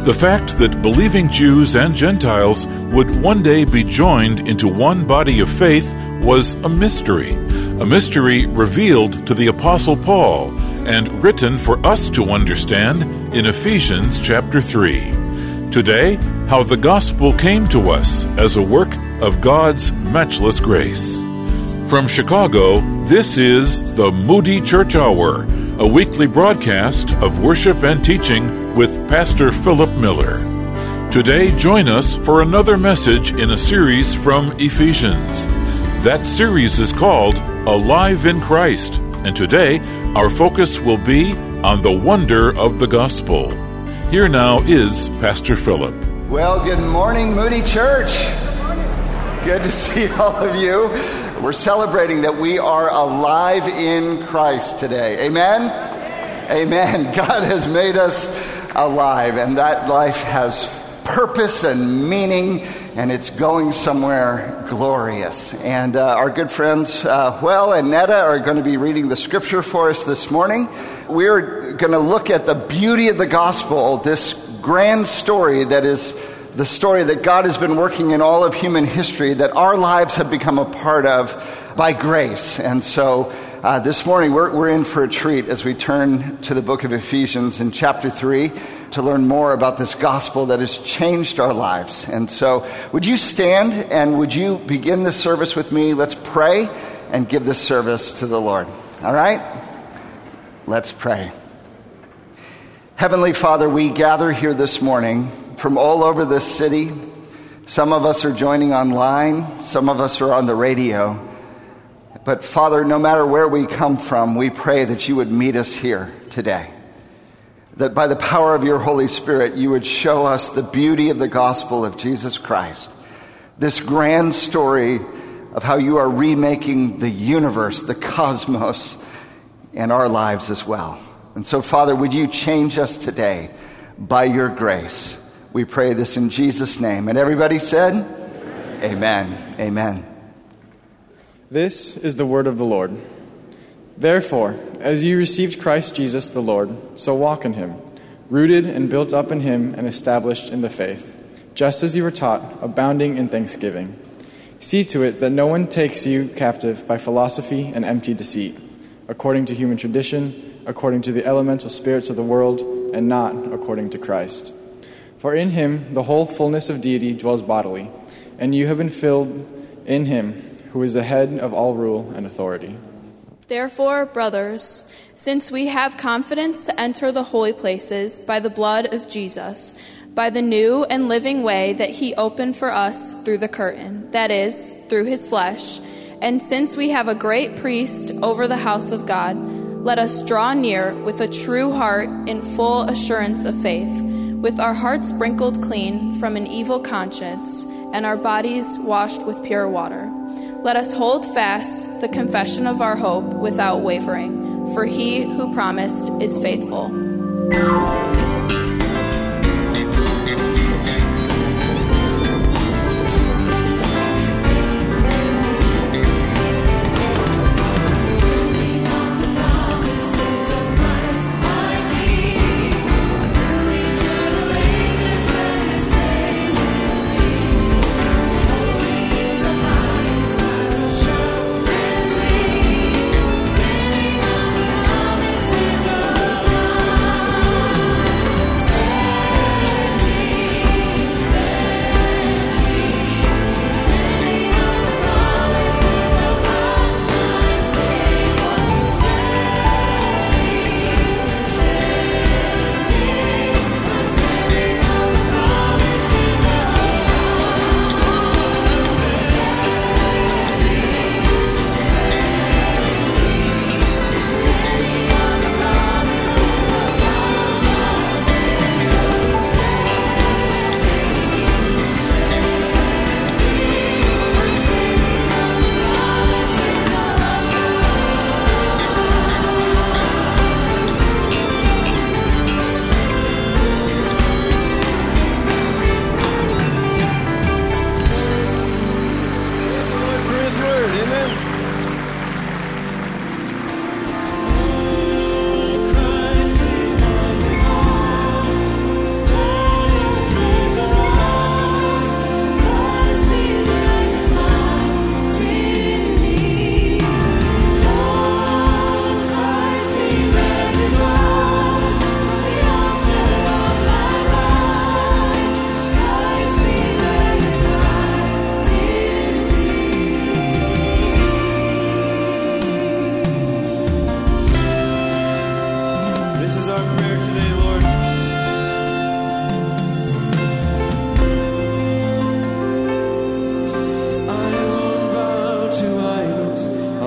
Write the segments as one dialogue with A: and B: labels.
A: The fact that believing Jews and Gentiles would one day be joined into one body of faith was a mystery revealed to the Apostle Paul and written for us to understand in Ephesians chapter 3. Today, how the gospel came to us as a work of God's matchless grace. From Chicago, this is the Moody Church Hour, a weekly broadcast of worship and teaching with Pastor Philip Miller. Today, join us for another message in a series from Ephesians. That series is called Alive in Christ, and today our focus will be on the wonder of the gospel. Here now is Pastor Philip.
B: Well, good morning, Moody Church. Good to see all of you. We're celebrating that we are alive in Christ today. Amen? Amen. God has made us alive, and that life has purpose and meaning, and it's going somewhere glorious. And our good friends, Will and Netta, are going to be reading the scripture for us this morning. We're going to look at the beauty of the gospel, this grand story that is the story that God has been working in all of human history, that our lives have become a part of by grace. And so this morning we're in for a treat as we turn to the book of Ephesians in chapter 3 to learn more about this gospel that has changed our lives. And so would you stand and would you begin this service with me? Let's pray and give this service to the Lord. All right? Let's pray. Heavenly Father, we gather here this morning from all over this city. Some of us are joining online. Some of us are on the radio. But Father, no matter where we come from, we pray that you would meet us here today. That by the power of your Holy Spirit, you would show us the beauty of the gospel of Jesus Christ. This grand story of how you are remaking the universe, the cosmos, and our lives as well. And so, Father, would you change us today by your grace? We pray this in Jesus' name. And everybody said, Amen. Amen. Amen.
C: This is the word of the Lord. Therefore, as you received Christ Jesus the Lord, so walk in him, rooted and built up in him and established in the faith, just as you were taught, abounding in thanksgiving. See to it that no one takes you captive by philosophy and empty deceit, according to human tradition, according to the elemental spirits of the world, and not according to Christ. For in him the whole fullness of deity dwells bodily, and you have been filled in him, who is the head of all rule and authority.
D: Therefore, brothers, since we have confidence to enter the holy places by the blood of Jesus, by the new and living way that he opened for us through the curtain, that is, through his flesh, and since we have a great priest over the house of God, let us draw near with a true heart in full assurance of faith, with our hearts sprinkled clean from an evil conscience and our bodies washed with pure water. Let us hold fast the confession of our hope without wavering, for he who promised is faithful.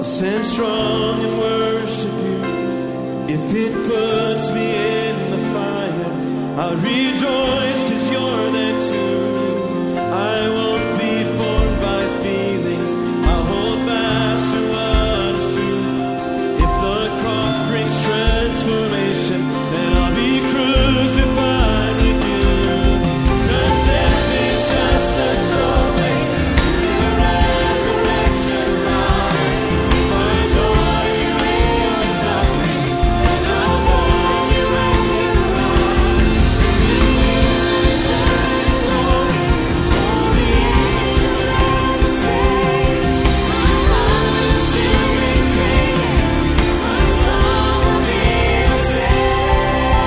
E: stand strong and worship you. If it puts me in the fire, I'll rejoice 'cause you're there too. I won't be formed by feelings, I'll hold fast to what is true. If the cross brings transformation, then I'll be crucified with you. 'Cause death is just a doorway to resurrection life. I'll join you in your sufferings, and I'll join you when you rise. In eternal glory, for the angels and the saints, my heart will still be singing, my song will be the same.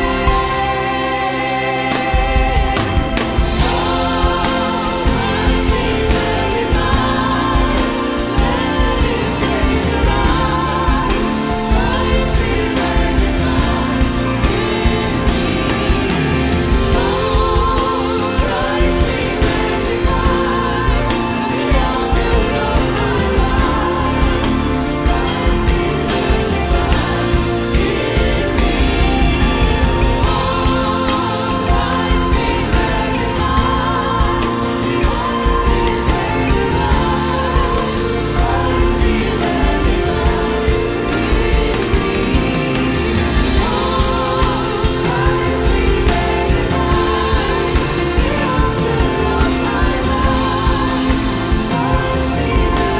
E: Oh, Christ be magnified, let His praise arise. Christ be magnified in me. Oh, Christ be magnified, the altar of my life. Christ be magnified in me. Oh, Christ be magnified, the Holy Spirit arise. Christ be magnified in me. Oh, Christ be magnified, the altar of my life. Christ be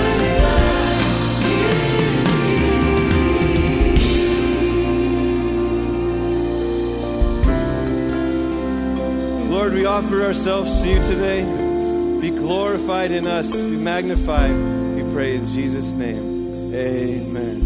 E: magnified in me. Lord, we offer ourselves to you today. Be glorified in us, be magnified, we pray in Jesus' name. Amen.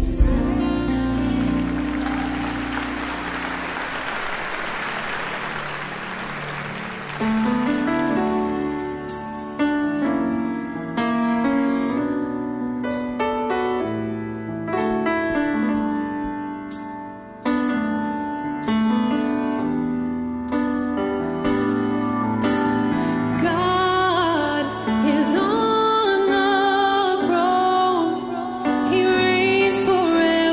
F: God is on the throne. He reigns forever.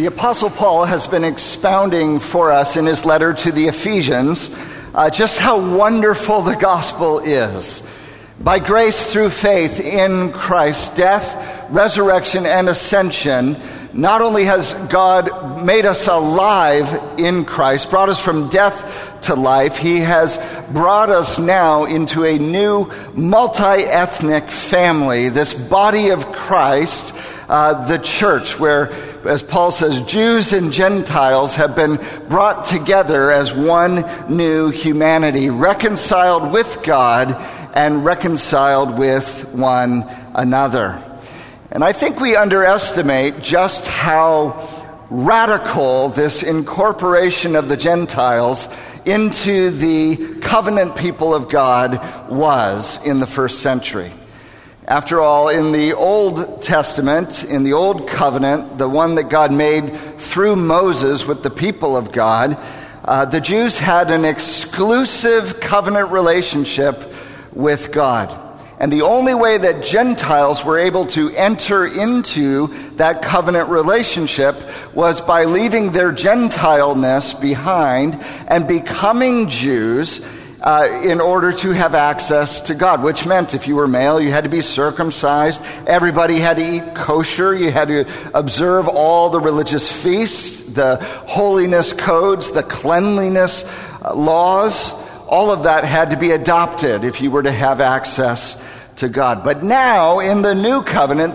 B: The Apostle Paul has been expounding for us in his letter to the Ephesians just how wonderful the gospel is. By grace through faith in Christ's death, resurrection, and ascension, not only has God made us alive in Christ, brought us from death to life, he has brought us now into a new multi-ethnic family, this body of Christ, the church, where, as Paul says, Jews and Gentiles have been brought together as one new humanity, reconciled with God and reconciled with one another. And I think we underestimate just how radical this incorporation of the Gentiles into the covenant people of God was in the first century. After all, in the Old Testament, in the Old Covenant, the one that God made through Moses with the people of God, the Jews had an exclusive covenant relationship with God. And the only way that Gentiles were able to enter into that covenant relationship was by leaving their Gentileness behind and becoming Jews in order to have access to God, which meant if you were male, you had to be circumcised. Everybody had to eat kosher. You had to observe all the religious feasts, the holiness codes, the cleanliness laws. All of that had to be adopted if you were to have access to God. But now, in the new covenant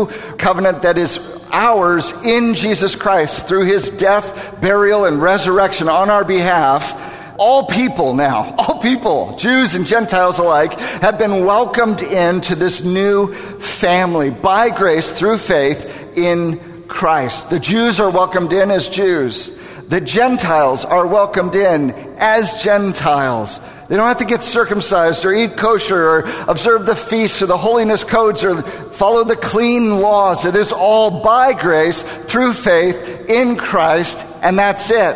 B: that is ours in Jesus Christ, through his death, burial, and resurrection on our behalf, all people, Jews and Gentiles alike, have been welcomed into this new family by grace through faith in Christ. The Jews are welcomed in as Jews. The Gentiles are welcomed in as Gentiles. They don't have to get circumcised or eat kosher or observe the feasts or the holiness codes or follow the clean laws. It is all by grace through faith in Christ, and that's it.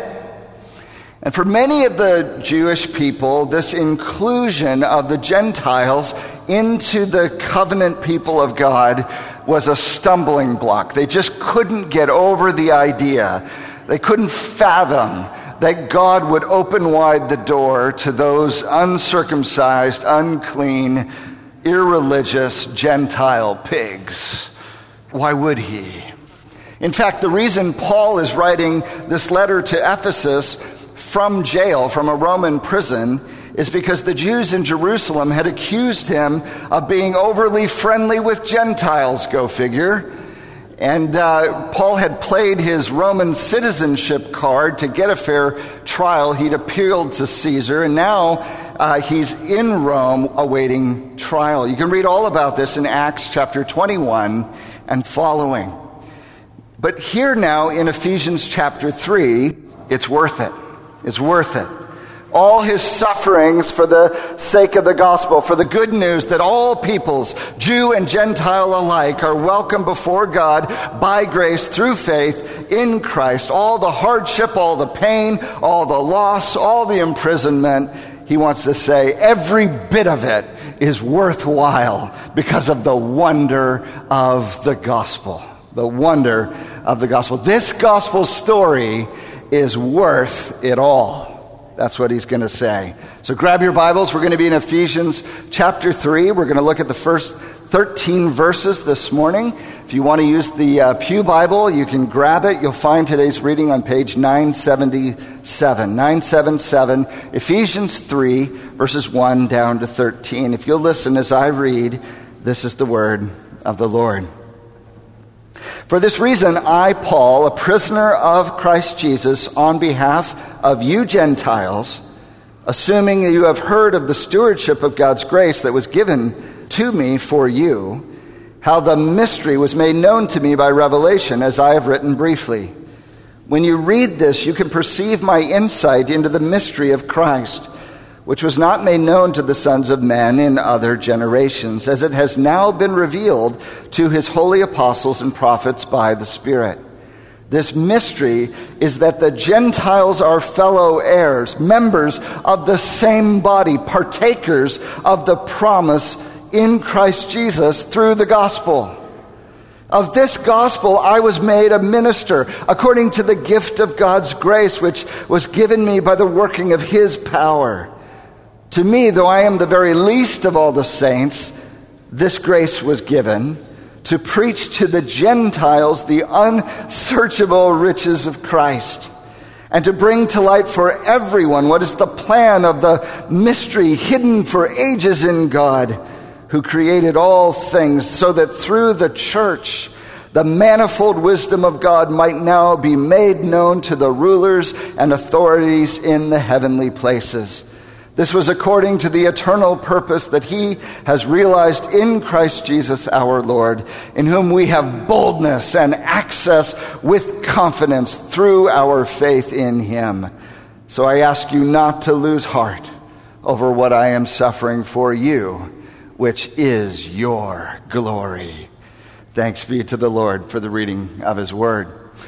B: And for many of the Jewish people, this inclusion of the Gentiles into the covenant people of God was a stumbling block. They just couldn't get over the idea. They couldn't fathom that God would open wide the door to those uncircumcised, unclean, irreligious Gentile pigs. Why would he? In fact, the reason Paul is writing this letter to Ephesus from jail, from a Roman prison, is because the Jews in Jerusalem had accused him of being overly friendly with Gentiles, go figure. And Paul had played his Roman citizenship card to get a fair trial. He'd appealed to Caesar, and now he's in Rome awaiting trial. You can read all about this in Acts chapter 21 and following. But here now in Ephesians chapter 3, it's worth it. It's worth it. All his sufferings for the sake of the gospel, for the good news that all peoples, Jew and Gentile alike, are welcome before God by grace through faith in Christ. All the hardship, all the pain, all the loss, all the imprisonment, he wants to say, every bit of it is worthwhile because of the wonder of the gospel. The wonder of the gospel. This gospel story is worth it all. That's what he's going to say. So grab your Bibles. We're going to be in Ephesians chapter 3. We're going to look at the first 13 verses this morning. If you want to use the Pew Bible, you can grab it. You'll find today's reading on page 977. 977, Ephesians 3, verses 1 down to 13. If you'll listen as I read, this is the word of the Lord. For this reason, I, Paul, a prisoner of Christ Jesus, on behalf of you Gentiles, assuming that you have heard of the stewardship of God's grace that was given to me for you, how the mystery was made known to me by revelation, as I have written briefly. When you read this, you can perceive my insight into the mystery of Christ, which was not made known to the sons of men in other generations, as it has now been revealed to his holy apostles and prophets by the Spirit. This mystery is that the Gentiles are fellow heirs, members of the same body, partakers of the promise in Christ Jesus through the gospel. Of this gospel I was made a minister, according to the gift of God's grace, which was given me by the working of his power. To me, though I am the very least of all the saints, this grace was given to preach to the Gentiles the unsearchable riches of Christ, and to bring to light for everyone what is the plan of the mystery hidden for ages in God, who created all things, so that through the church the manifold wisdom of God might now be made known to the rulers and authorities in the heavenly places. This was according to the eternal purpose that he has realized in Christ Jesus our Lord, in whom we have boldness and access with confidence through our faith in him. So I ask you not to lose heart over what I am suffering for you, which is your glory. Thanks be to the Lord for the reading of his word.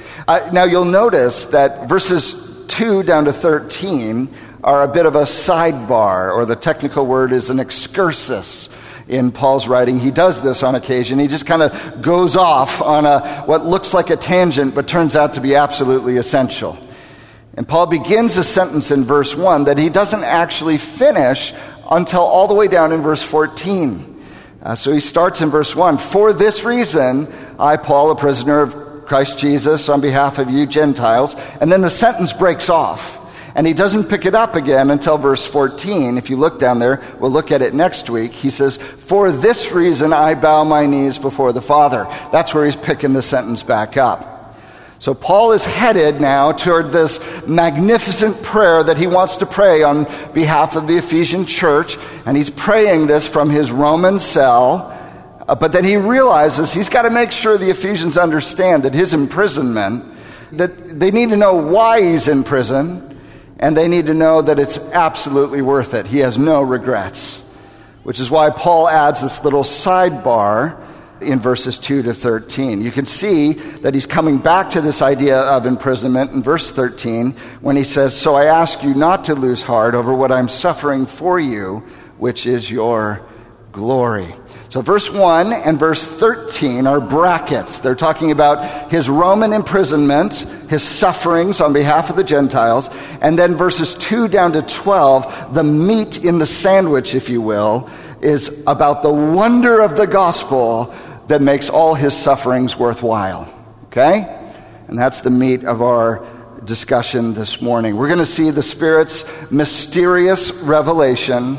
B: Now you'll notice that verses 2 down to 13 are a bit of a sidebar, or the technical word is an excursus in Paul's writing. He does this on occasion. He just kind of goes off on what looks like a tangent, but turns out to be absolutely essential. And Paul begins a sentence in verse 1 that he doesn't actually finish until all the way down in verse 14. So he starts in verse 1. For this reason, I, Paul, a prisoner of Christ Jesus, on behalf of you Gentiles. And then the sentence breaks off. And he doesn't pick it up again until verse 14. If you look down there, we'll look at it next week. He says, for this reason I bow my knees before the Father. That's where he's picking the sentence back up. So Paul is headed now toward this magnificent prayer that he wants to pray on behalf of the Ephesian church. And he's praying this from his Roman cell. But then he realizes he's got to make sure the Ephesians understand that his imprisonment, that they need to know why he's in prison. And they need to know that it's absolutely worth it. He has no regrets. Which is why Paul adds this little sidebar in verses 2 to 13. You can see that he's coming back to this idea of imprisonment in verse 13 when he says, so I ask you not to lose heart over what I'm suffering for you, which is your glory. So verse 1 and verse 13 are brackets. They're talking about his Roman imprisonment, his sufferings on behalf of the Gentiles, and then verses 2 down to 12, the meat in the sandwich, if you will, is about the wonder of the gospel that makes all his sufferings worthwhile. Okay? And that's the meat of our discussion this morning. We're going to see the Spirit's mysterious revelation,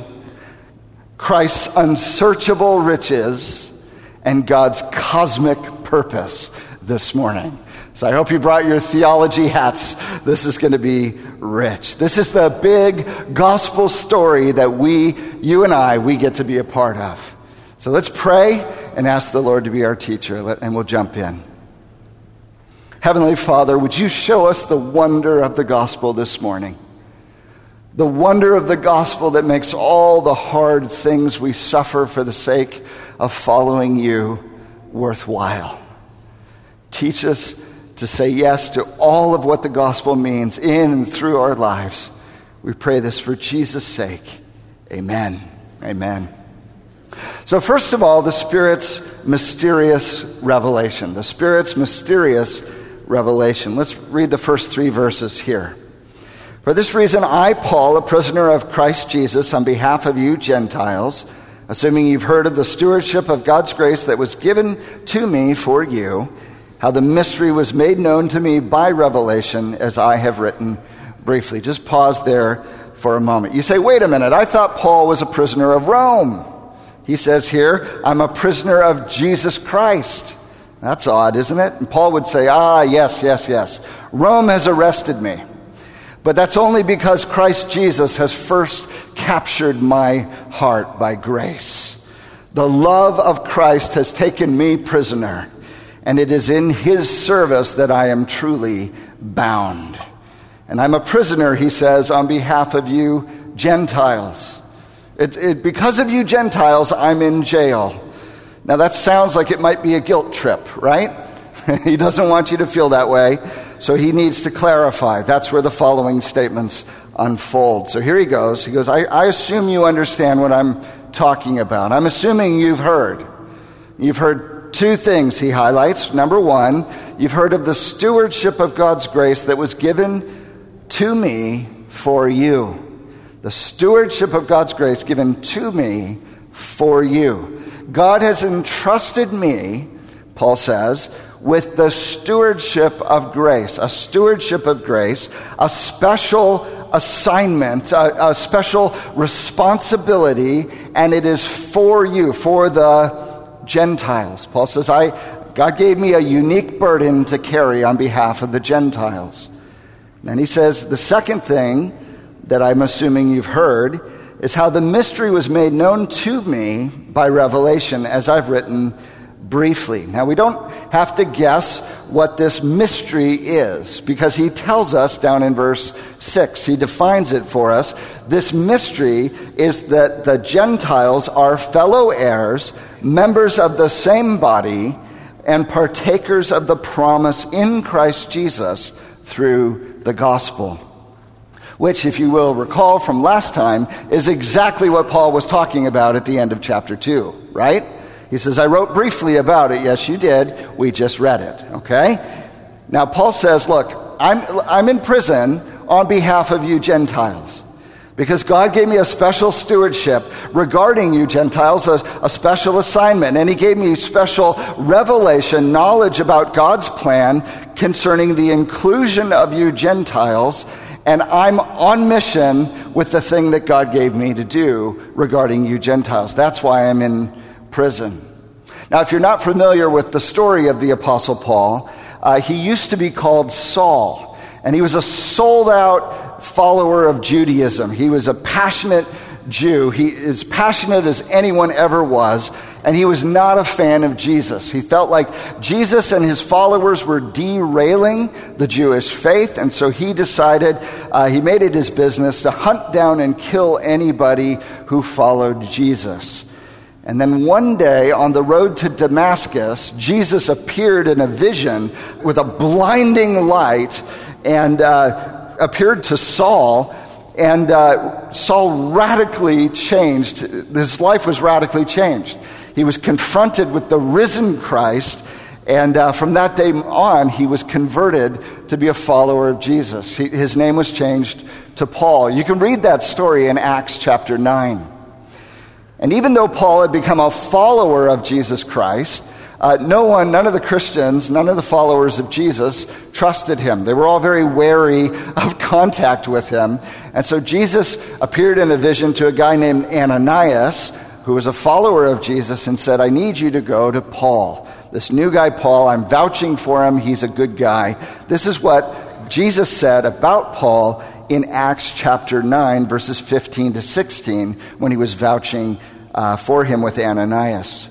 B: Christ's unsearchable riches, and God's cosmic purpose this morning. So I hope you brought your theology hats. This is going to be rich. This is the big gospel story that you and I, we get to be a part of. So let's pray and ask the Lord to be our teacher, and we'll jump in. Heavenly Father, would you show us the wonder of the gospel this morning? The wonder of the gospel that makes all the hard things we suffer for the sake of following you worthwhile. Teach us to say yes to all of what the gospel means in and through our lives. We pray this for Jesus' sake. Amen. Amen. So first of all, the Spirit's mysterious revelation. The Spirit's mysterious revelation. Let's read the first 3 verses here. For this reason, I, Paul, a prisoner of Christ Jesus, on behalf of you Gentiles, assuming you've heard of the stewardship of God's grace that was given to me for you, how the mystery was made known to me by revelation, as I have written briefly. Just pause there for a moment. You say, wait a minute, I thought Paul was a prisoner of Rome. He says here, I'm a prisoner of Jesus Christ. That's odd, isn't it? And Paul would say, yes. Rome has arrested me. But that's only because Christ Jesus has first captured my heart by grace. The love of Christ has taken me prisoner, and it is in his service that I am truly bound. And I'm a prisoner, he says, on behalf of you Gentiles. Because of you Gentiles, I'm in jail. Now that sounds like it might be a guilt trip, right? He doesn't want you to feel that way. So he needs to clarify. That's where the following statements unfold. So here he goes. He goes, I assume you understand what I'm talking about. I'm assuming you've heard. You've heard two things he highlights. Number one, you've heard of the stewardship of God's grace that was given to me for you. The stewardship of God's grace given to me for you. God has entrusted me, Paul says, with the stewardship of grace. A stewardship of grace, a special assignment, a special responsibility, and it is for you, for the Gentiles. Paul says, God gave me a unique burden to carry on behalf of the Gentiles. And he says, the second thing that I'm assuming you've heard is how the mystery was made known to me by revelation, as I've written briefly. Now, we don't have to guess what this mystery is, because he tells us down in verse 6. He defines it for us. This mystery is that the Gentiles are fellow heirs, members of the same body, and partakers of the promise in Christ Jesus through the gospel. Which, if you will recall from last time, is exactly what Paul was talking about at the end of chapter 2, right? He says, I wrote briefly about it. Yes, you did. We just read it, okay? Now, Paul says, look, I'm in prison on behalf of you Gentiles, because God gave me a special stewardship regarding you Gentiles, a special assignment, and he gave me special revelation, knowledge about God's plan concerning the inclusion of you Gentiles, and I'm on mission with the thing that God gave me to do regarding you Gentiles. That's why I'm in prison. Now, if you're not familiar with the story of the Apostle Paul, he used to be called Saul, and he was a sold-out follower of Judaism. He was a passionate Jew. He as passionate as anyone ever was, and he was not a fan of Jesus. He felt like Jesus and his followers were derailing the Jewish faith, and so he decided, he made it his business to hunt down and kill anybody who followed Jesus. And then one day on the road to Damascus, Jesus appeared in a vision with a blinding light and appeared to Saul. And Saul radically changed. His life was radically changed. He was confronted with the risen Christ, and from that day on, he was converted to be a follower of Jesus. His name was changed to Paul. You can read that story in Acts chapter 9. And even though Paul had become a follower of Jesus Christ, none of the Christians, none of the followers of Jesus trusted him. They were all very wary of contact with him. And so Jesus appeared in a vision to a guy named Ananias, who was a follower of Jesus, and said, I need you to go to Paul. This new guy, Paul, I'm vouching for him. He's a good guy. This is what Jesus said about Paul in Acts chapter 9, verses 15 to 16, when he was vouching for him with Ananias.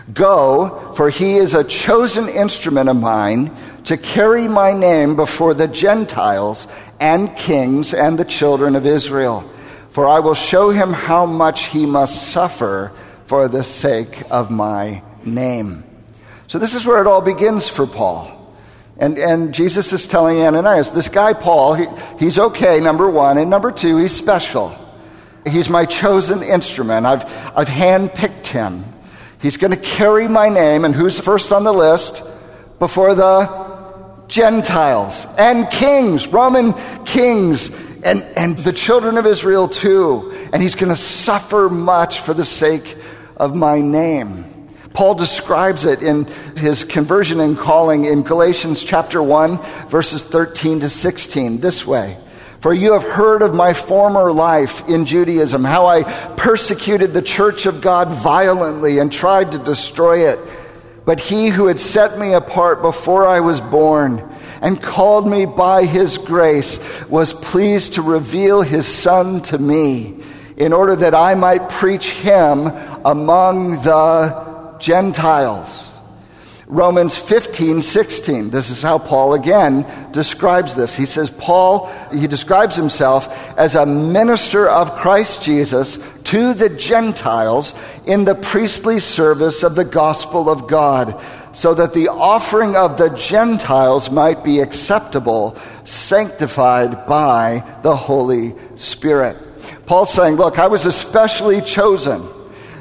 B: Go, for he is a chosen instrument of mine to carry my name before the Gentiles and kings and the children of Israel. For I will show him how much he must suffer for the sake of my name. So this is where it all begins for Paul. And Jesus is telling Ananias, this guy Paul, he's okay, number one. And number two, he's special. He's my chosen instrument. I've handpicked him. He's going to carry my name, and who's first on the list? Before the Gentiles and kings, Roman kings, and the children of Israel too. And he's going to suffer much for the sake of my name. Paul describes it in his conversion and calling in Galatians chapter 1, verses 13 to 16, this way. For you have heard of my former life in Judaism, how I persecuted the church of God violently and tried to destroy it. But he who had set me apart before I was born and called me by his grace was pleased to reveal his Son to me, in order that I might preach him among the Gentiles. Romans 15:16. This is how Paul again describes this. He says, he describes himself as a minister of Christ Jesus to the Gentiles in the priestly service of the gospel of God, so that the offering of the Gentiles might be acceptable, sanctified by the Holy Spirit. Paul's saying, look, I was especially chosen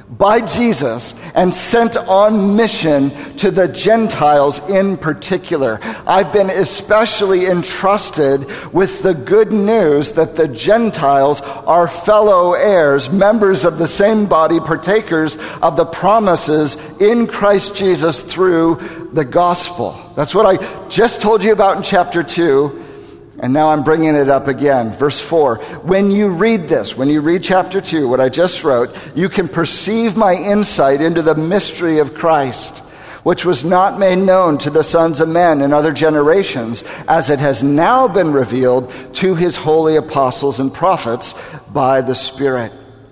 B: by Jesus and sent on mission to the Gentiles in particular. I've been especially entrusted with the good news that the Gentiles are fellow heirs, members of the same body, partakers of the promises in Christ Jesus through the gospel. That's what I just told you about in chapter 2. And now I'm bringing it up again. Verse 4, when you read this, when you read chapter 2, what I just wrote, you can perceive my insight into the mystery of Christ, which was not made known to the sons of men in other generations, as it has now been revealed to his holy apostles and prophets by the Spirit.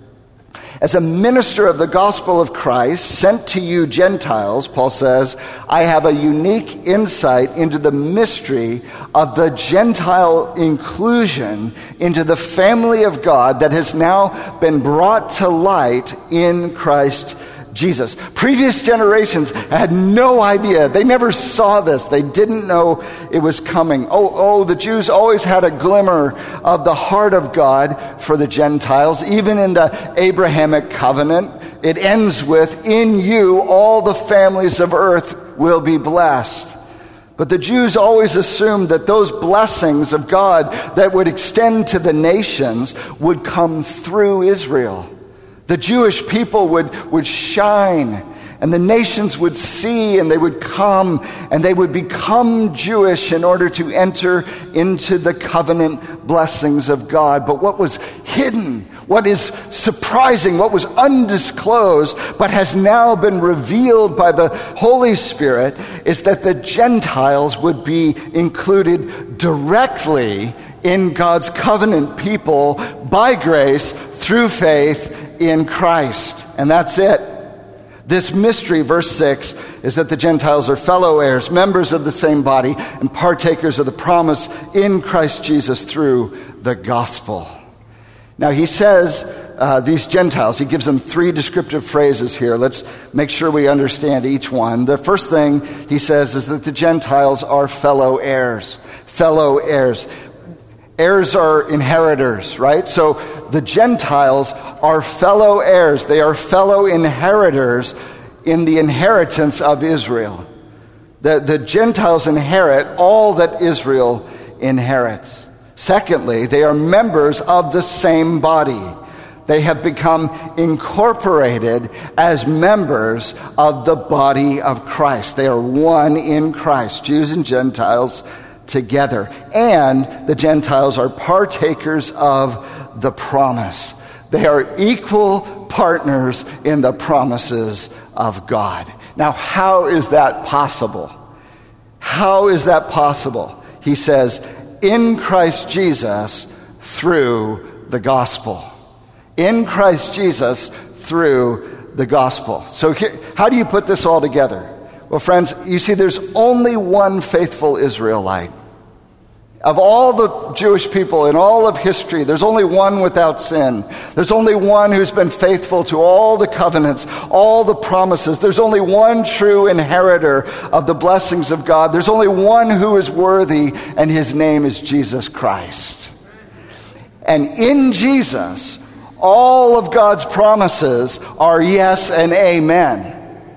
B: As a minister of the gospel of Christ, sent to you Gentiles, Paul says, I have a unique insight into the mystery of the Gentile inclusion into the family of God that has now been brought to light in Christ Jesus. Previous generations had no idea. They never saw this. They didn't know it was coming. The Jews always had a glimmer of the heart of God for the Gentiles. Even in the Abrahamic covenant, it ends with, in you all the families of earth will be blessed. But the Jews always assumed that those blessings of God that would extend to the nations would come through Israel. The Jewish people would shine, and the nations would see, and they would come, and they would become Jewish in order to enter into the covenant blessings of God. But what was hidden, what is surprising, what was undisclosed, but has now been revealed by the Holy Spirit, is that the Gentiles would be included directly in God's covenant people by grace through faith in Christ. And that's it. This mystery, verse 6, is that the Gentiles are fellow heirs, members of the same body, and partakers of the promise in Christ Jesus through the gospel. Now he says these Gentiles, he gives them 3 descriptive phrases here. Let's make sure we understand each one. The first thing he says is that the Gentiles are fellow heirs. Fellow heirs. Heirs are inheritors, right? So the Gentiles are fellow heirs. They are fellow inheritors in the inheritance of Israel. The Gentiles inherit all that Israel inherits. Secondly, they are members of the same body. They have become incorporated as members of the body of Christ. They are one in Christ, Jews and Gentiles together. And the Gentiles are partakers of the promise. They are equal partners in the promises of God. Now, how is that possible? How is that possible? He says, in Christ Jesus through the gospel. In Christ Jesus through the gospel. So how do you put this all together? Well, friends, you see, there's only one faithful Israelite. Of all the Jewish people in all of history, there's only one without sin. There's only one who's been faithful to all the covenants, all the promises. There's only one true inheritor of the blessings of God. There's only one who is worthy, and his name is Jesus Christ. And in Jesus, all of God's promises are yes and amen.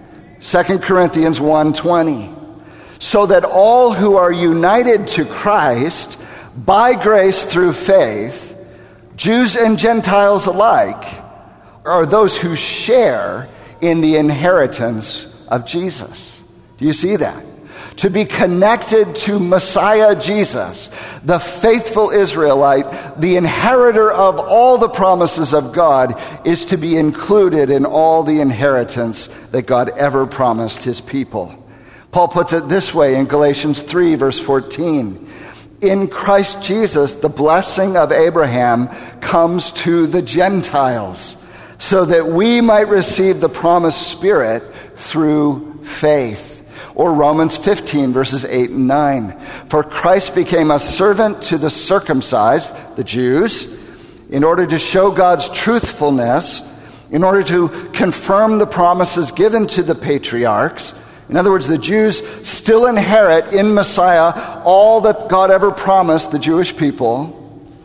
B: 2 Corinthians 1:20. So that all who are united to Christ by grace through faith, Jews and Gentiles alike, are those who share in the inheritance of Jesus. Do you see that? To be connected to Messiah Jesus, the faithful Israelite, the inheritor of all the promises of God, is to be included in all the inheritance that God ever promised his people. Paul puts it this way in Galatians 3, verse 14. In Christ Jesus, the blessing of Abraham comes to the Gentiles, so that we might receive the promised Spirit through faith. Or Romans 15, verses 8 and 9. For Christ became a servant to the circumcised, the Jews, in order to show God's truthfulness, in order to confirm the promises given to the patriarchs. In other words, the Jews still inherit in Messiah all that God ever promised the Jewish people.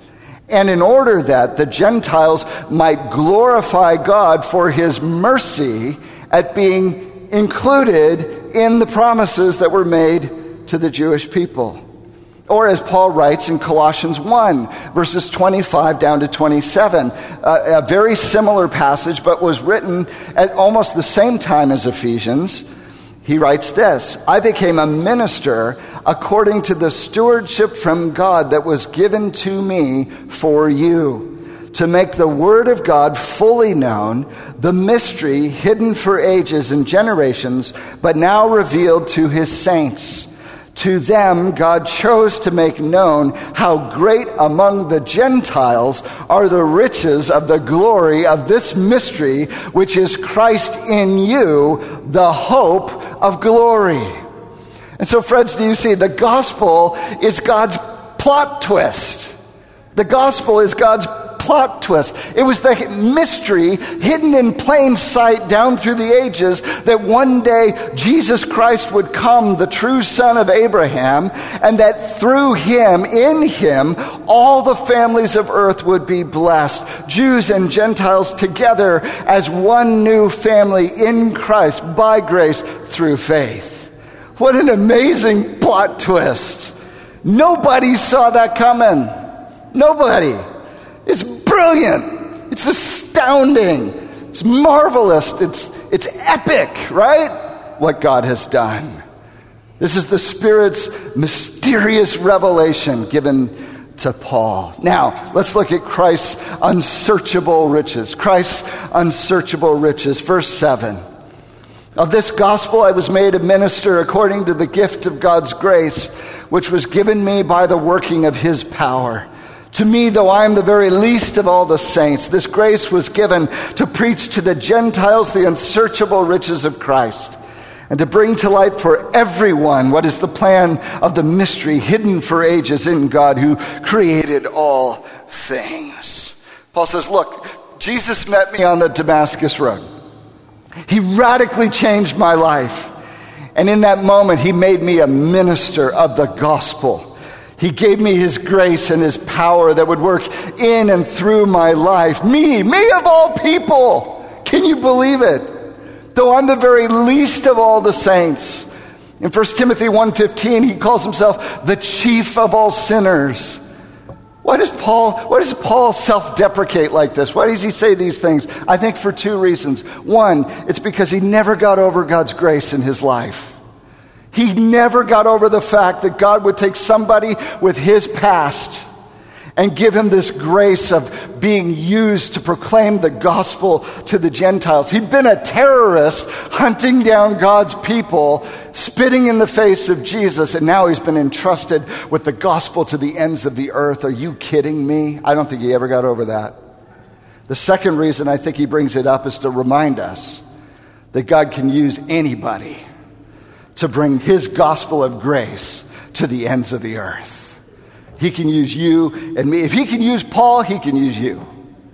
B: and in order that the Gentiles might glorify God for his mercy at being included in the promises that were made to the Jewish people. Or as Paul writes in Colossians 1, verses 25 down to 27, a very similar passage, but was written at almost the same time as Ephesians. He writes this: I became a minister according to the stewardship from God that was given to me for you, to make the word of God fully known, the mystery hidden for ages and generations, but now revealed to his saints. To them, God chose to make known how great among the Gentiles are the riches of the glory of this mystery, which is Christ in you, the hope of glory. And so, friends, do you see? The gospel is God's plot twist. The gospel is God's plot twist. It was the mystery hidden in plain sight down through the ages that one day Jesus Christ would come, the true son of Abraham, and that through him, in him, all the families of earth would be blessed. Jews and Gentiles together as one new family in Christ by grace through faith. What an amazing plot twist. Nobody saw that coming. Nobody. It's brilliant. It's astounding. It's marvelous. It's epic, right? What God has done. This is the Spirit's mysterious revelation given to Paul. Now, let's look at Christ's unsearchable riches. Christ's unsearchable riches. Verse 7. Of this gospel I was made a minister according to the gift of God's grace, which was given me by the working of his power. To me, though I am the very least of all the saints, this grace was given to preach to the Gentiles the unsearchable riches of Christ, and to bring to light for everyone what is the plan of the mystery hidden for ages in God who created all things. Paul says, look, Jesus met me on the Damascus Road. He radically changed my life. And in that moment, he made me a minister of the gospel. He gave me his grace and his power that would work in and through my life. Me of all people. Can you believe it? Though I'm the very least of all the saints. In 1 Timothy 1:15, he calls himself the chief of all sinners. Why does Paul self-deprecate like this? Why does he say these things? I think for two reasons. One, it's because he never got over God's grace in his life. He never got over the fact that God would take somebody with his past and give him this grace of being used to proclaim the gospel to the Gentiles. He'd been a terrorist hunting down God's people, spitting in the face of Jesus, and now he's been entrusted with the gospel to the ends of the earth. Are you kidding me? I don't think he ever got over that. The second reason I think he brings it up is to remind us that God can use anybody to bring his gospel of grace to the ends of the earth. He can use you and me. If he can use Paul, he can use you.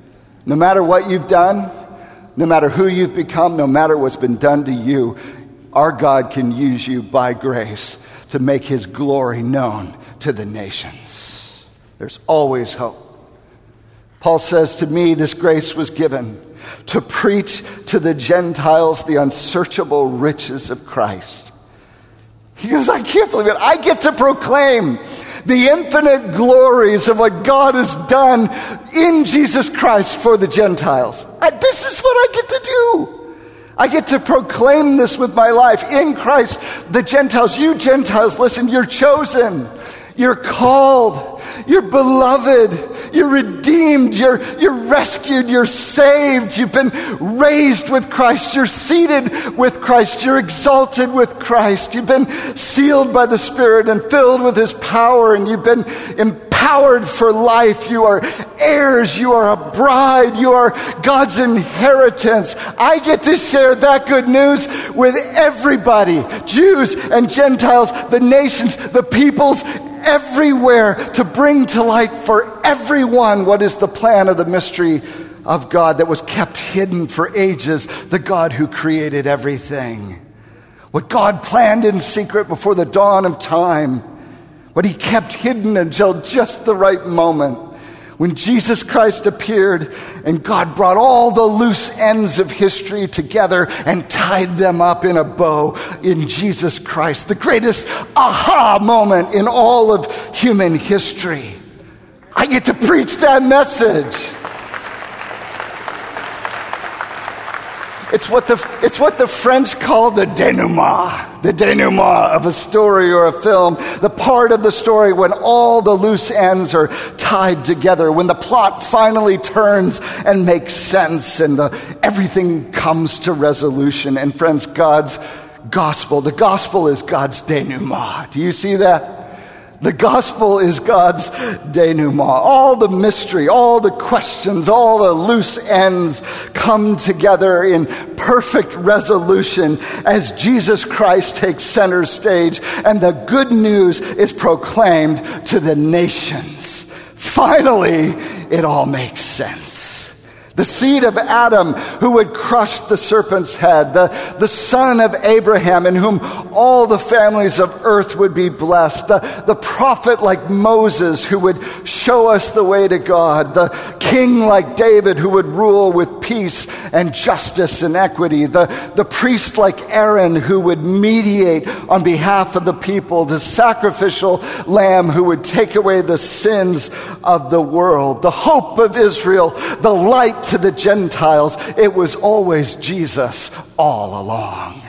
B: No matter what you've done, no matter who you've become, no matter what's been done to you, our God can use you by grace to make his glory known to the nations. There's always hope. Paul says, to me, this grace was given to preach to the Gentiles the unsearchable riches of Christ. He goes, I can't believe it. I get to proclaim the infinite glories of what God has done in Jesus Christ for the Gentiles. This is what I get to do. I get to proclaim this with my life in Christ. The Gentiles, you Gentiles, listen, you're chosen. You're called. You're beloved. You're redeemed. You're rescued. You're saved. You've been raised with Christ. You're seated with Christ. You're exalted with Christ. You've been sealed by the Spirit and filled with his power, and you've been empowered for life. You are heirs. You are a bride. You are God's inheritance. I get to share that good news with everybody, Jews and Gentiles, the nations, the peoples, everywhere, to bring to light for everyone what is the plan of the mystery of God that was kept hidden for ages, the God who created everything. What God planned in secret before the dawn of time, what he kept hidden until just the right moment, When Jesus Christ appeared and God brought all the loose ends of history together and tied them up in a bow in Jesus Christ, the greatest aha moment in all of human history. I get to preach that message. It's what the French call the denouement of a story or a film. The part of the story when all the loose ends are tied together, when the plot finally turns and makes sense and everything comes to resolution. And friends, God's gospel, the gospel is God's denouement. Do you see that? The gospel is God's denouement. All the mystery, all the questions, all the loose ends come together in perfect resolution as Jesus Christ takes center stage and the good news is proclaimed to the nations. Finally, it all makes sense. The seed of Adam who would crush the serpent's head, the son of Abraham in whom all the families of earth would be blessed, the prophet like Moses who would show us the way to God, the king like David who would rule with peace and justice and equity, the priest like Aaron who would mediate on behalf of the people, the sacrificial lamb who would take away the sins of the world, the hope of Israel, the light to the Gentiles. It was always Jesus all along.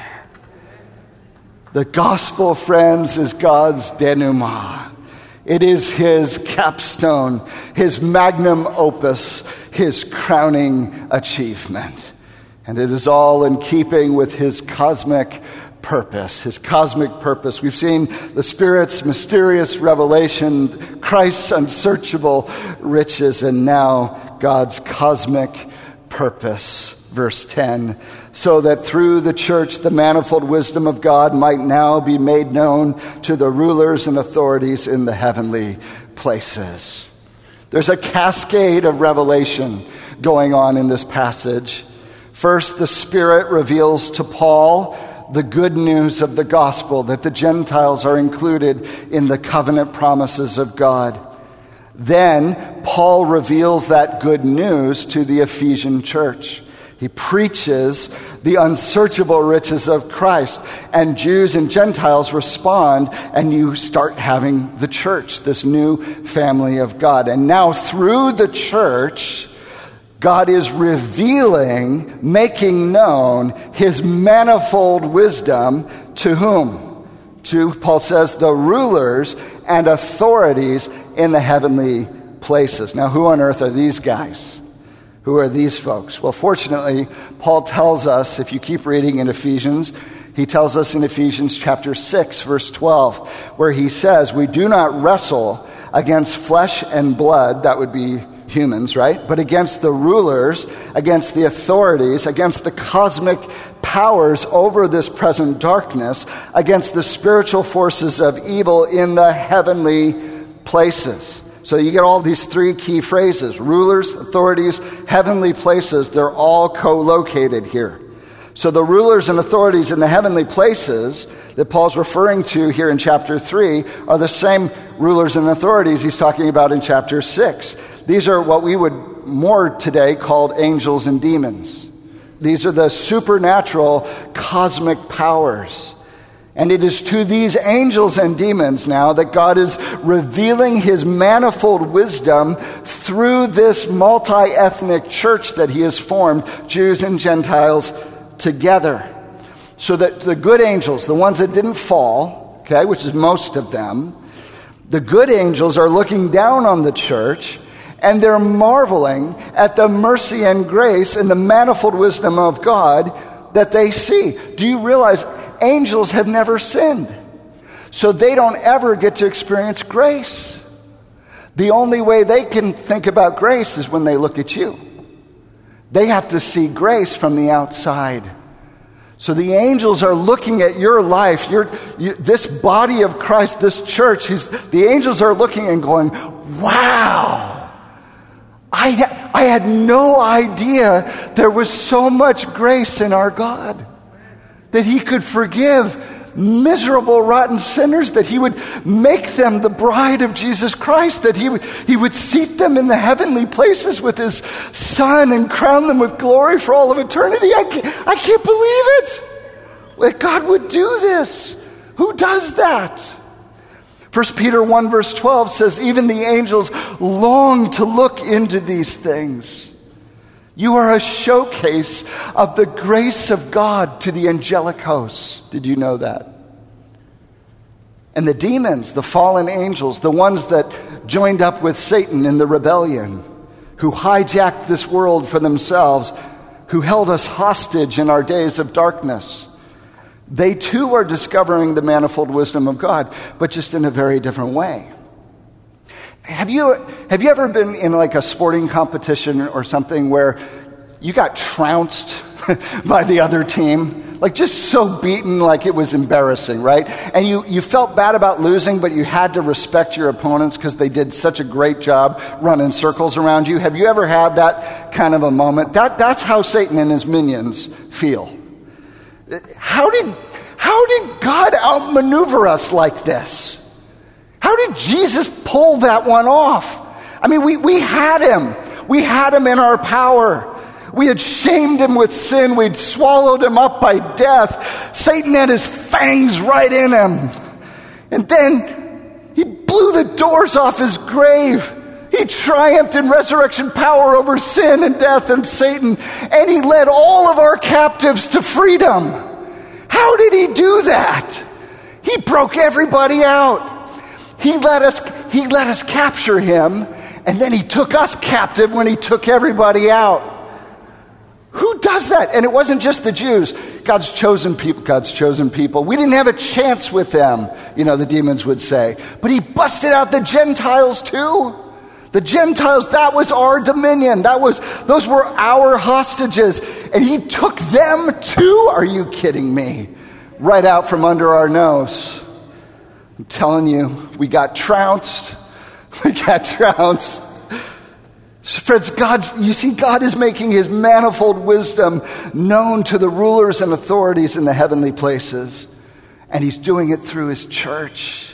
B: The gospel, friends, is God's denouement. It is his capstone, his magnum opus, his crowning achievement. And it is all in keeping with his cosmic purpose, his cosmic purpose. We've seen the Spirit's mysterious revelation, Christ's unsearchable riches, and now God's cosmic purpose. Verse 10, so that through the church the manifold wisdom of God might now be made known to the rulers and authorities in the heavenly places. There's a cascade of revelation going on in this passage. First, the Spirit reveals to Paul the good news of the gospel, that the Gentiles are included in the covenant promises of God. Then Paul reveals that good news to the Ephesian church. He preaches the unsearchable riches of Christ, and Jews and Gentiles respond, and you start having the church, this new family of God. And now through the church, God is revealing, making known his manifold wisdom to whom? To, Paul says, the rulers and authorities in the heavenly places. Now, who on earth are these guys? Who are these folks? Well, fortunately, Paul tells us, if you keep reading in Ephesians, he tells us in Ephesians chapter 6, verse 12, where he says, we do not wrestle against flesh and blood, that would be humans, right? But against the rulers, against the authorities, against the cosmic powers over this present darkness, against the spiritual forces of evil in the heavenly places. So you get all these three key phrases: rulers, authorities, heavenly places. They're all co-located here. So the rulers and authorities in the heavenly places that Paul's referring to here in chapter 3 are the same rulers and authorities he's talking about in chapter 6. These are what we would more today call angels and demons. These are the supernatural cosmic powers. And it is to these angels and demons now that God is revealing his manifold wisdom through this multi-ethnic church that he has formed, Jews and Gentiles together. So that the good angels, the ones that didn't fall, okay, which is most of them, the good angels are looking down on the church and they're marveling at the mercy and grace and the manifold wisdom of God that they see. Do you realize angels have never sinned? So they don't ever get to experience grace. The only way they can think about grace is when they look at you. They have to see grace from the outside. So the angels are looking at your life, this body of Christ, this church. The angels are looking and going, wow, I had no idea there was so much grace in our God, that he could forgive miserable, rotten sinners, that he would make them the bride of Jesus Christ, that he would seat them in the heavenly places with his Son and crown them with glory for all of eternity. I can't believe it, that God would do this. Who does that? 1 Peter 1 verse 12 says, even the angels long to look into these things. You are a showcase of the grace of God to the angelic hosts. Did you know that? And the demons, the fallen angels, the ones that joined up with Satan in the rebellion, who hijacked this world for themselves, who held us hostage in our days of darkness, they too are discovering the manifold wisdom of God, but just in a very different way. Have you ever been in like a sporting competition or something where you got trounced by the other team? Like just so beaten, like it was embarrassing, right? And you felt bad about losing, but you had to respect your opponents because they did such a great job running circles around you. Have you ever had that kind of a moment? That's how Satan and his minions feel. How did God outmaneuver us like this? How did Jesus pull that one off? I mean, we had him. We had him in our power. We had shamed him with sin. We'd swallowed him up by death. Satan had his fangs right in him. And then he blew the doors off his grave. He triumphed in resurrection power over sin and death and Satan. And he led all of our captives to freedom. How did he do that? He broke everybody out. He let us capture him, and then he took us captive when he took everybody out. Who does that? And it wasn't just the Jews. God's chosen people. We didn't have a chance with them, the demons would say. But he busted out the Gentiles too. The Gentiles, that was our dominion. Those were our hostages. And he took them too? Are you kidding me? Right out from under our nose. I'm telling you, we got trounced. Friends, God is making his manifold wisdom known to the rulers and authorities in the heavenly places. And he's doing it through his church.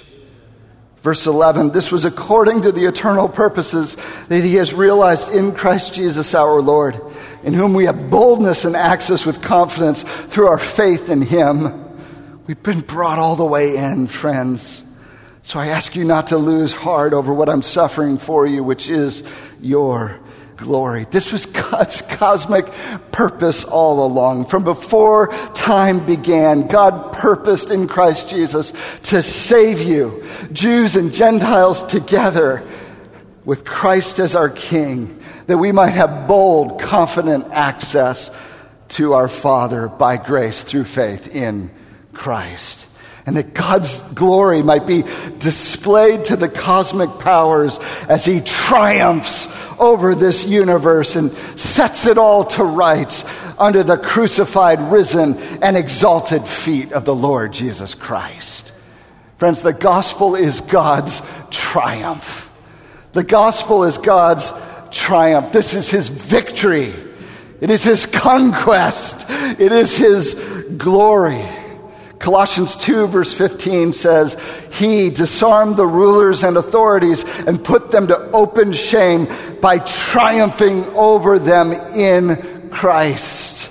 B: Verse 11, this was according to the eternal purposes that he has realized in Christ Jesus our Lord, in whom we have boldness and access with confidence through our faith in him. We've been brought all the way in, friends. So I ask you not to lose heart over what I'm suffering for you, which is your glory. This was God's cosmic purpose all along. From before time began, God purposed in Christ Jesus to save you, Jews and Gentiles together, with Christ as our King, that we might have bold, confident access to our Father by grace through faith in Christ. And that God's glory might be displayed to the cosmic powers as he triumphs over this universe and sets it all to rights under the crucified, risen, and exalted feet of the Lord Jesus Christ. Friends, the gospel is God's triumph. The gospel is God's triumph. This is his victory. It is his conquest. It is his glory. Colossians 2 verse 15 says, he disarmed the rulers and authorities and put them to open shame by triumphing over them in Christ.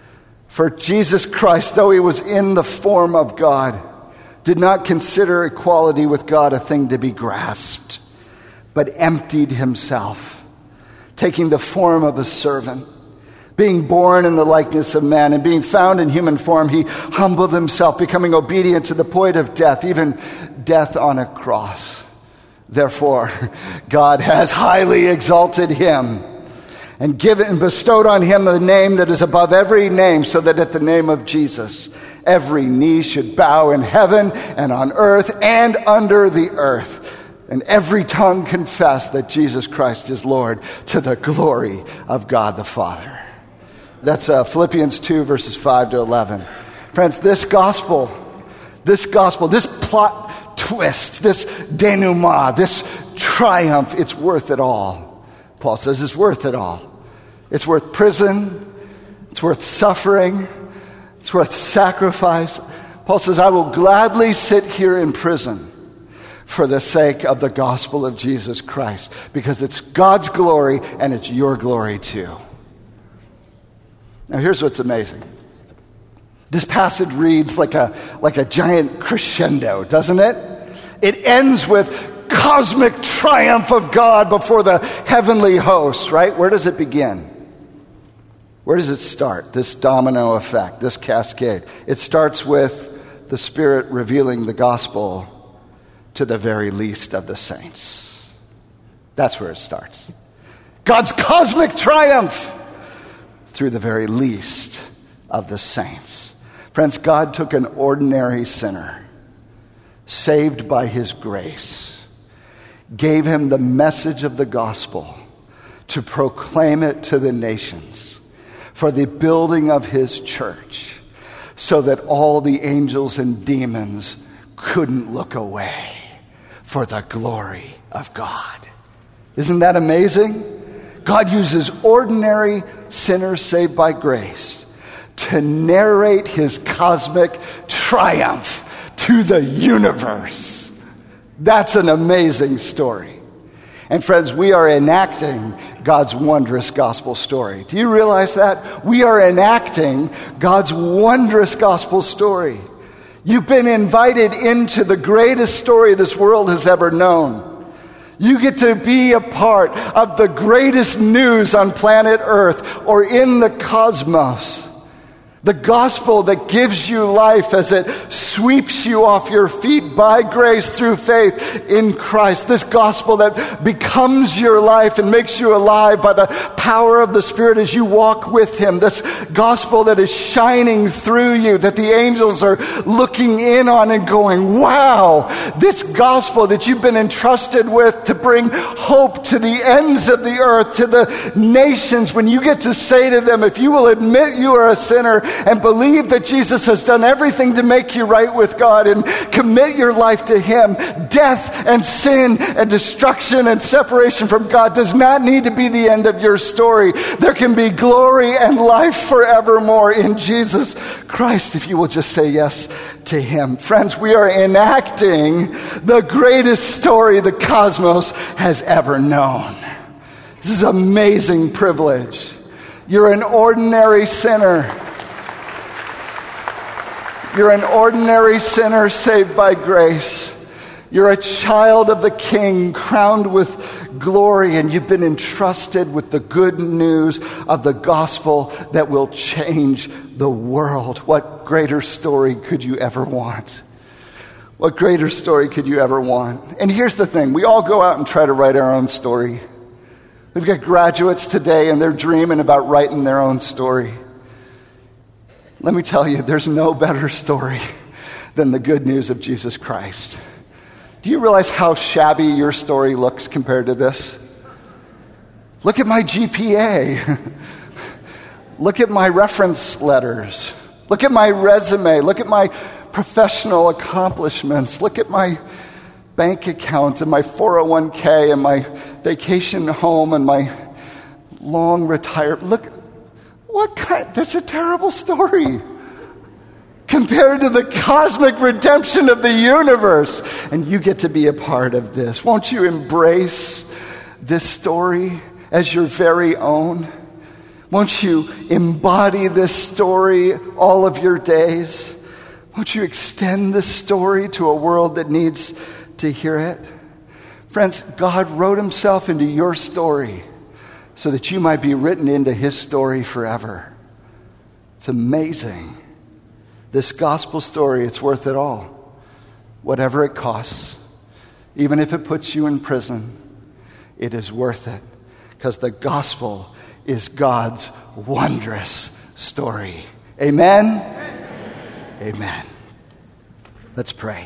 B: For Jesus Christ, though he was in the form of God, did not consider equality with God a thing to be grasped, but emptied himself, taking the form of a servant. Being born in the likeness of man and being found in human form, he humbled himself, becoming obedient to the point of death, even death on a cross. Therefore, God has highly exalted him and bestowed on him the name that is above every name, so that at the name of Jesus, every knee should bow in heaven and on earth and under the earth, and every tongue confess that Jesus Christ is Lord, to the glory of God the Father. That's Philippians 2, verses 5 to 11. Friends, this gospel, this plot twist, this denouement, this triumph, it's worth it all. Paul says it's worth it all. It's worth prison. It's worth suffering. It's worth sacrifice. Paul says, I will gladly sit here in prison for the sake of the gospel of Jesus Christ, because it's God's glory and it's your glory too. Now here's what's amazing. This passage reads like a giant crescendo, doesn't it? It ends with cosmic triumph of God before the heavenly hosts, right? Where does it begin? Where does it start? This domino effect, this cascade. It starts with the Spirit revealing the gospel to the very least of the saints. That's where it starts. God's cosmic triumph through the very least of the saints. Friends, God took an ordinary sinner, saved by his grace, gave him the message of the gospel to proclaim it to the nations for the building of his church, so that all the angels and demons couldn't look away for the glory of God. Isn't that amazing? God uses ordinary sinners saved by grace to narrate his cosmic triumph to the universe. That's an amazing story. And friends, we are enacting God's wondrous gospel story. Do you realize that? We are enacting God's wondrous gospel story. You've been invited into the greatest story this world has ever known. You get to be a part of the greatest news on planet Earth or in the cosmos. The gospel that gives you life as it sweeps you off your feet by grace through faith in Christ. This gospel that becomes your life and makes you alive by the power of the Spirit as you walk with him. This gospel that is shining through you, that the angels are looking in on and going, wow, this gospel that you've been entrusted with to bring hope to the ends of the earth, to the nations, when you get to say to them, if you will admit you are a sinner and believe that Jesus has done everything to make you right with God and commit your life to him, death and sin and destruction and separation from God does not need to be the end of your story. There can be glory and life forevermore in Jesus Christ if you will just say yes to him. Friends, we are enacting the greatest story the cosmos has ever known. This is an amazing privilege. You're an ordinary sinner. You're an ordinary sinner saved by grace. You're a child of the King, crowned with glory, and you've been entrusted with the good news of the gospel that will change the world. What greater story could you ever want? What greater story could you ever want? And here's the thing. We all go out and try to write our own story. We've got graduates today, and they're dreaming about writing their own story. Let me tell you, there's no better story than the good news of Jesus Christ. Do you realize how shabby your story looks compared to this? Look at my GPA. Look at my reference letters. Look at my resume. Look at my professional accomplishments. Look at my bank account and my 401k and my vacation home and my long retirement. Look. That's a terrible story compared to the cosmic redemption of the universe. And you get to be a part of this. Won't you embrace this story as your very own? Won't you embody this story all of your days? Won't you extend this story to a world that needs to hear it? Friends, God wrote himself into your story so that you might be written into his story forever. It's amazing. This gospel story, it's worth it all. Whatever it costs, even if it puts you in prison, it is worth it, because the gospel is God's wondrous story. Amen? Amen. Let's pray.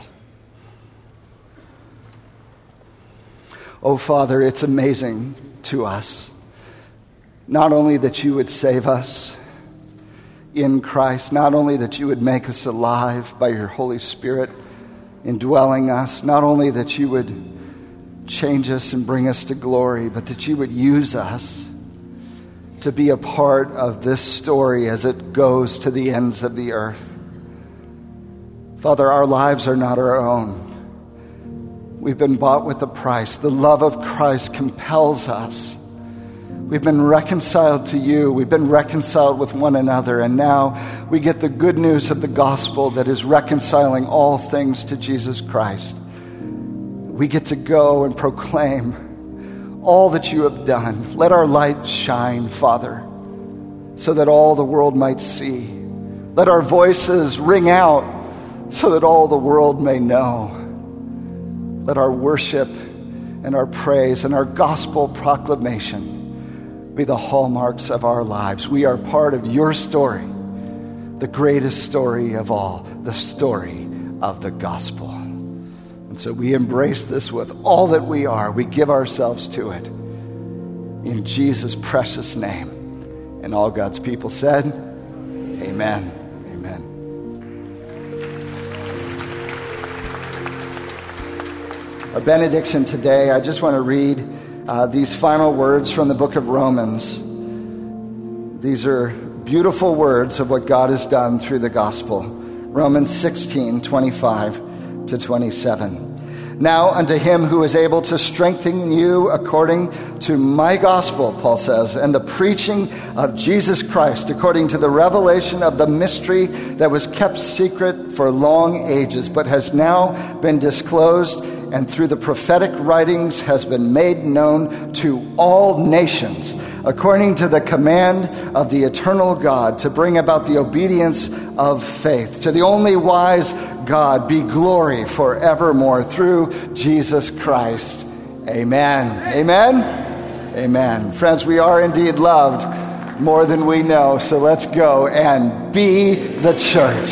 B: Oh, Father, it's amazing to us, not only that you would save us in Christ, not only that you would make us alive by your Holy Spirit indwelling us, not only that you would change us and bring us to glory, but that you would use us to be a part of this story as it goes to the ends of the earth. Father, our lives are not our own. We've been bought with a price. The love of Christ compels us. We've been reconciled to you. We've been reconciled with one another. And now we get the good news of the gospel that is reconciling all things to Jesus Christ. We get to go and proclaim all that you have done. Let our light shine, Father, so that all the world might see. Let our voices ring out so that all the world may know. Let our worship and our praise and our gospel proclamation be the hallmarks of our lives. We are part of your story, the greatest story of all, the story of the gospel. And so we embrace this with all that we are. We give ourselves to it in Jesus' precious name. And all God's people said, amen. Amen. Our benediction today, I just want to read these final words from the book of Romans. These are beautiful words of what God has done through the gospel. Romans 16:25-27. Now unto him who is able to strengthen you according to my gospel, Paul says, and the preaching of Jesus Christ according to the revelation of the mystery that was kept secret for long ages, but has now been disclosed and through the prophetic writings has been made known to all nations, according to the command of the eternal God, to bring about the obedience of faith. To the only wise God be glory forevermore through Jesus Christ. Amen. Amen. Amen. Friends, we are indeed loved more than we know, so let's go and be the church.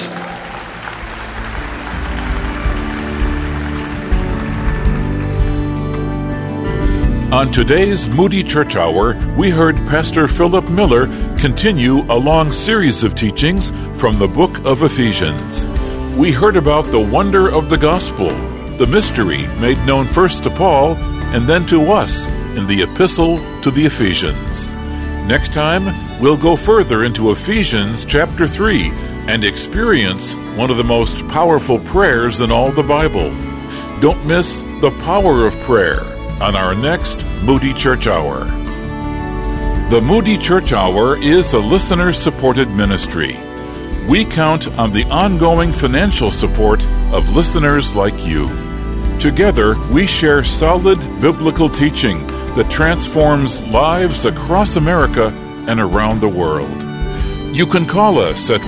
A: On today's Moody Church Hour, we heard Pastor Philip Miller continue a long series of teachings from the book of Ephesians. We heard about the wonder of the gospel, the mystery made known first to Paul and then to us in the epistle to the Ephesians. Next time, we'll go further into Ephesians chapter 3 and experience one of the most powerful prayers in all the Bible. Don't miss the power of prayer on our next Moody Church Hour. The Moody Church Hour is a listener-supported ministry. We count on the ongoing financial support of listeners like you. Together, we share solid biblical teaching that transforms lives across America and around the world. You can call us at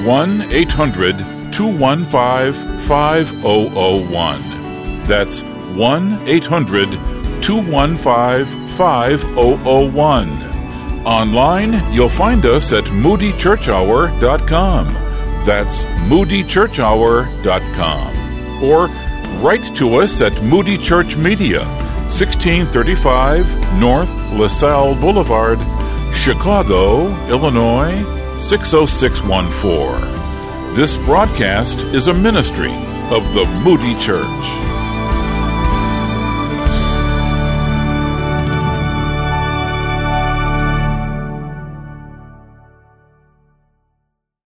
A: 1-800-215-5001. That's 1-800-215-5001. Online, you'll find us at moodychurchhour.com. That's moodychurchhour.com. Or write to us at Moody Church Media, 1635 North LaSalle Boulevard, Chicago, Illinois, 60614. This broadcast is a ministry of the Moody Church.